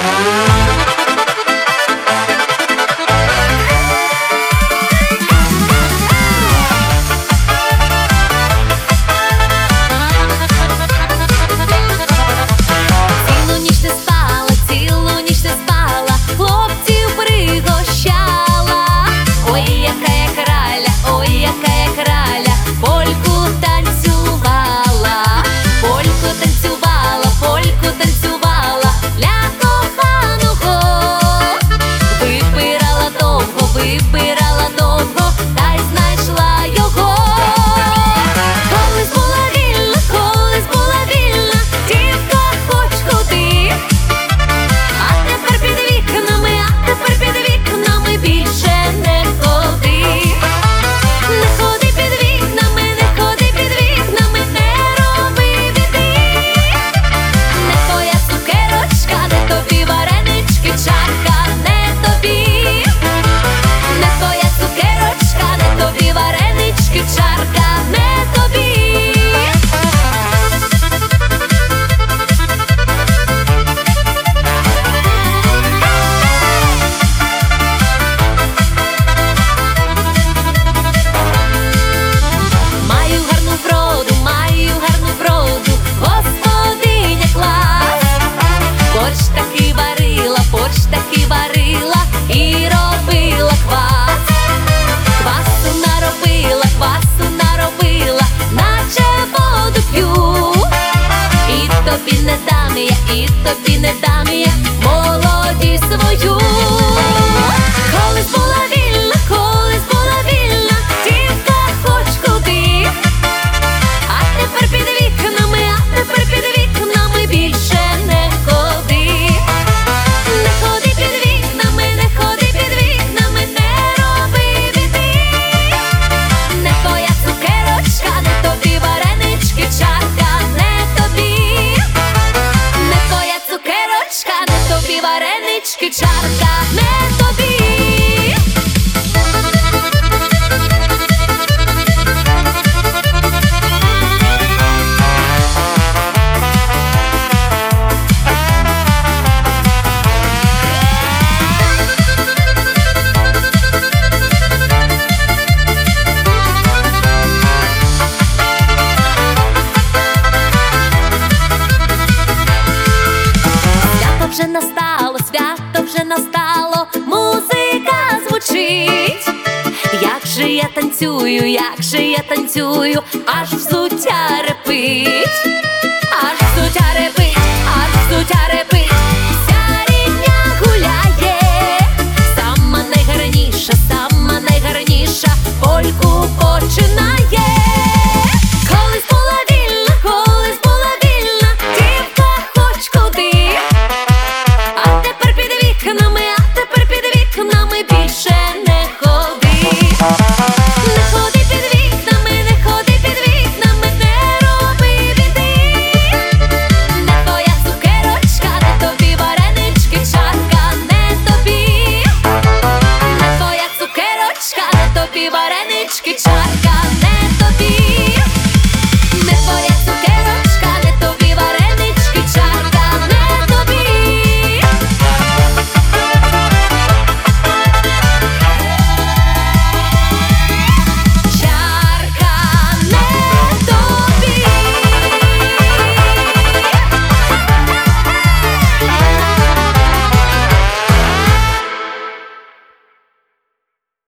тобі не дам я молодість свою. Колись була вільна, дівка хоч куди. А тепер під вікнами більше не ходи. Не ходи під вікнами, не роби біди. Не твоя цукерочка, не тобі варенички, чарка не тобі. Не твоя цукерочка, не тобі варенички, чарка не тобі. Свято вже настало, музика звучить. Як же я танцюю, аж взуття репить,